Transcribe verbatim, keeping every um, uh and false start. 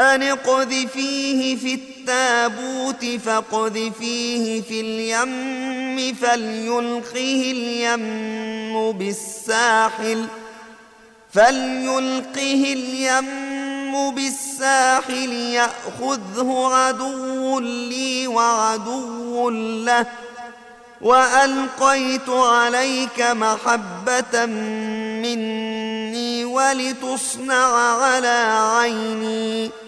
أن اقذفيه في التابوت فاقذفيه في اليم فليلقه اليم بالساحل فليلقه اليم بالساحل يأخذه عدو لي وعدو له وألقيت عليك محبة مني ولتصنع على عيني